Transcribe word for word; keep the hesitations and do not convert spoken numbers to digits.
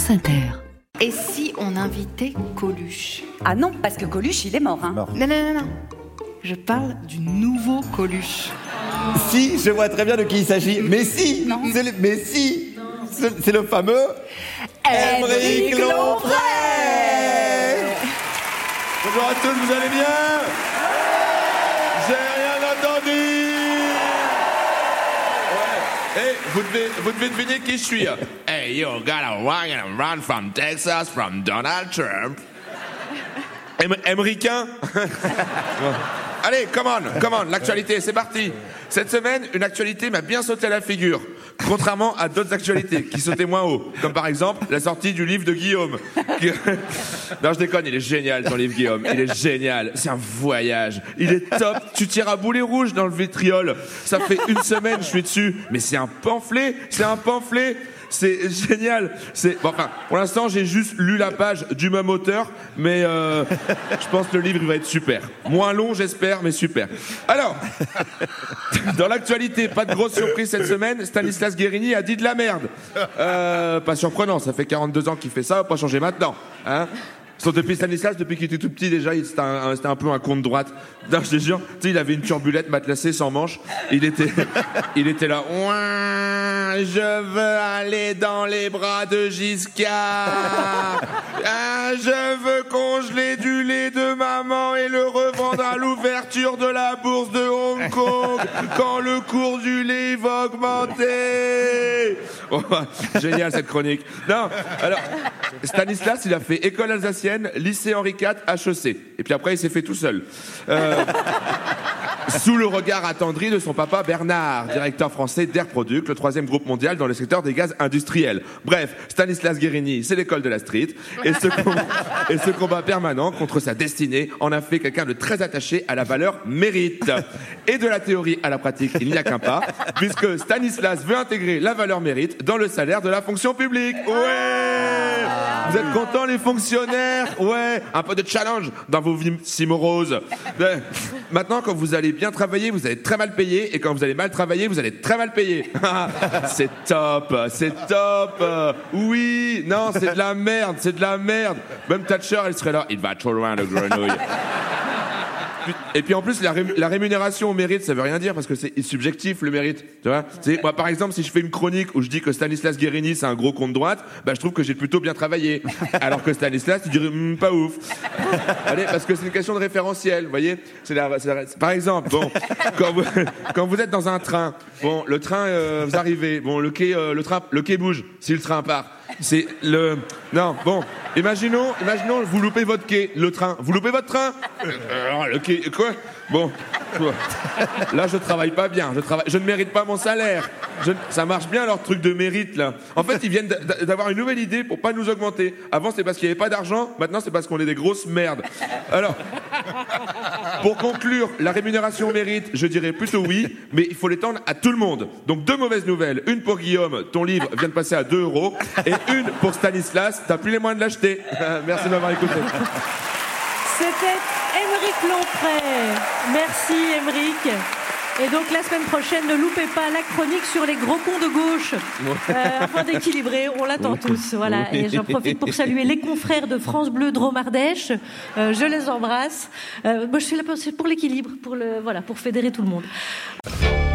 France Inter. Et si on invitait Coluche ? Ah non, parce que Coluche, il est mort, hein. Non, non, non, non. Je parle du nouveau Coluche. Si, je vois très bien de qui il s'agit. Mais si, non. c'est le, mais si, c'est, c'est le fameux Aymeric Lomprey. Bonjour à tous, vous allez bien? J'ai rien entendu. Ouais. Hey, vous devez, vous devez deviner qui je suis. Hey, you gotta run and run from Texas from Donald Trump. Aymericain. Allez, come on, come on, l'actualité, c'est parti. Cette semaine, une actualité m'a bien sauté à la figure, contrairement à d'autres actualités qui sautaient moins haut, comme par exemple la sortie du livre de Guillaume. Non, je déconne, il est génial ton livre, Guillaume, il est génial, c'est un voyage, il est top, tu tires à boulet rouge dans le vitriol, ça fait une semaine je suis dessus, mais c'est un pamphlet, c'est un pamphlet. C'est génial. C'est bon, enfin, pour l'instant, j'ai juste lu la page du même auteur, mais euh, je pense que le livre il va être super. Moins long, j'espère, mais super. Alors, dans l'actualité, pas de grosse surprise cette semaine. Stanislas Guérini a dit de la merde. Euh, pas surprenant, ça fait quarante-deux ans qu'il fait ça, pas changer maintenant, hein. Sauf depuis Stanislas, depuis qu'il était tout petit, déjà, il, c'était, un, c'était un peu un con de droite. Non, je te jure, tu sais, il avait une turbulette matelassée sans manche. Il était, il était là. Ouin, je veux aller dans les bras de Giscard. Ah, je veux congeler du lait de maman et le revendre à l'ouverture de la bourse de Hong Kong quand le cours du lait va augmenter. Oh, génial cette chronique. Non, alors, Stanislas, il a fait école alsacienne, lycée Henri quatre, H E C. Et puis après, il s'est fait tout seul. Euh, sous le regard attendri de son papa Bernard, directeur français d'Air Product, le troisième groupe mondial dans le secteur des gaz industriels. Bref, Stanislas Guérini, c'est l'école de la street. Et ce, combat, et ce combat permanent contre sa destinée en a fait quelqu'un de très attaché à la valeur mérite. Et de la théorie à la pratique, il n'y a qu'un pas, puisque Stanislas veut intégrer la valeur mérite dans le salaire de la fonction publique. Ouais! Vous êtes contents, les fonctionnaires? Ouais, un peu de challenge dans vos vies si moroses. Maintenant, quand vous allez bien travailler, vous allez très mal payer, et quand vous allez mal travailler, vous allez très mal payer. C'est top, c'est top. Oui, non, c'est de la merde, c'est de la merde. Même Thatcher, elle serait là. Il va trop loin, le grenouille. Et puis en plus, la, ré- la rémunération au mérite, ça veut rien dire parce que c'est subjectif le mérite. Tu vois, c'est, moi, par exemple, si je fais une chronique où je dis que Stanislas Guérini c'est un gros con de droite, bah, je trouve que j'ai plutôt bien travaillé. Alors que Stanislas, tu dirais mmm, pas ouf. Allez, parce que c'est une question de référentiel, vous voyez. C'est la, c'est la, par exemple, bon, quand vous, quand vous êtes dans un train, bon, le train, euh, vous arrivez, bon, le quai, euh, le train, le quai bouge. Si le train part, c'est le, non, bon. Imaginons, imaginons, vous loupez votre quai, le train. Vous loupez votre train euh, Le quai, quoi Bon, là je travaille pas bien, je travaille, je ne mérite pas mon salaire. Je, ça marche bien leur truc de mérite là. En fait, ils viennent d'avoir une nouvelle idée pour pas nous augmenter. Avant c'est parce qu'il y avait pas d'argent, maintenant c'est parce qu'on est des grosses merdes. Alors, pour conclure, la rémunération au mérite, je dirais plutôt oui, mais il faut l'étendre à tout le monde. Donc deux mauvaises nouvelles, une pour Guillaume, ton livre vient de passer à deux euros, et une pour Stanislas, t'as plus les moyens de l'acheter. Merci de m'avoir écouté. C'était Aymeric Lomprey. Merci Aymeric. Et donc la semaine prochaine, ne loupez pas la chronique sur les gros cons de gauche. Euh, afin d'équilibrer, on l'attend tous. Voilà. Et j'en profite pour saluer les confrères de France Bleu Drôme-Ardèche. Euh, je les embrasse. Euh, moi, je suis là pour, pour l'équilibre, pour le, voilà, pour fédérer tout le monde.